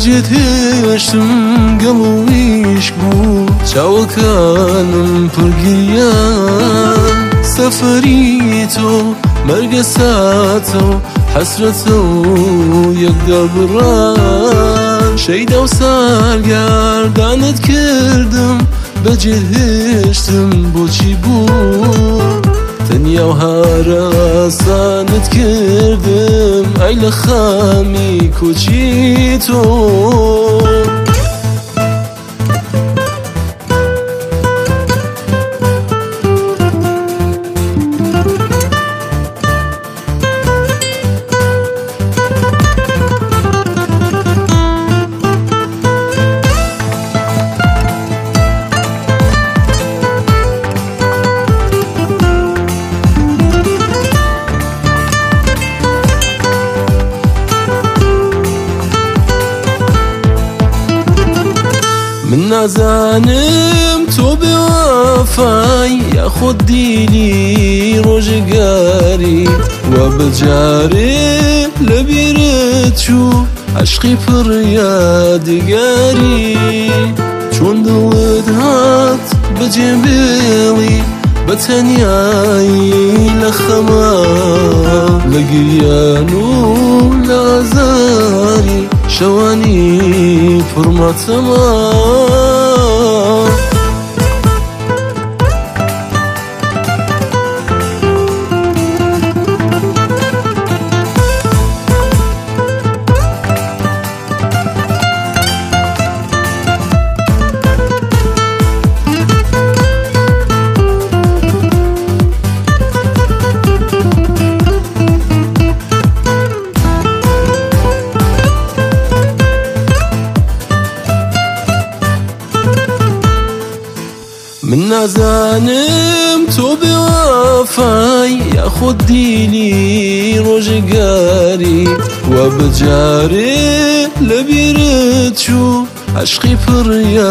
بەجێت هێشتم گەڵ و عیشق بوو چاوەکانم پڕگریان سەفەری تۆ مەرگە ساتە و حەسرەتە و یەکدا بڕان شەیدا و سارگاردانت کردم بەجێت هێشتم بۆچی بوو تەنیا و هەراسانت کردم ئەی لە خامی کۆچی تۆ من نازانم تۆ بێوەفای یاخۆ دیلی ڕۆژگاری وە بەجارێ لەبیرت چوو عەشقی پڕ یادگاری چۆن دڵت هات بەجێ بێڵی بە تەنیایی لە خەما لە گریان و لە ئازاری شەوانی پڕماتەما من نازانم تۆ بێوەفای یاخۆ دیلی ڕۆژگاری وە بەجارێ لەبیرت چوو عەشقی پڕ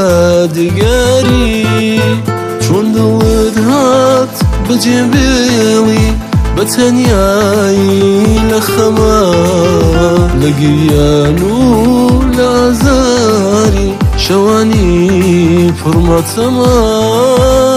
یادگاری چۆن دڵت هات بەجێ بێڵی بە تەنیایی لە خەما لە گریان و لە ئازاری شەوانی پڕماتەما